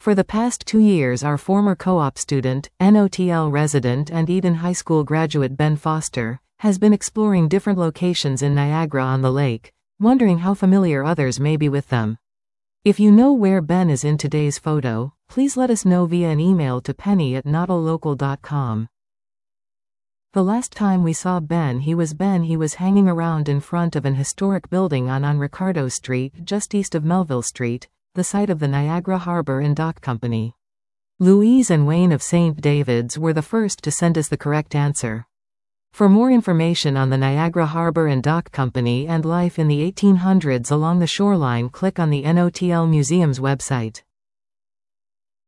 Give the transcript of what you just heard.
For the past 2 years, our former co-op student, NOTL resident and Eden High School graduate Ben Foster, has been exploring different locations in Niagara-on-the-Lake, wondering how familiar others may be with them. If you know where Ben is in today's photo, please let us know via an email to penny@nautalocal.com. The last time we saw Ben, he was hanging around in front of an historic building on Ricardo Street, just east of Melville Street, the site of the Niagara Harbor and Dock Company. Louise and Wayne of St. David's were the first to send us the correct answer. For more information on the Niagara Harbor and Dock Company and life in the 1800s along the shoreline, click on the NOTL Museum's website.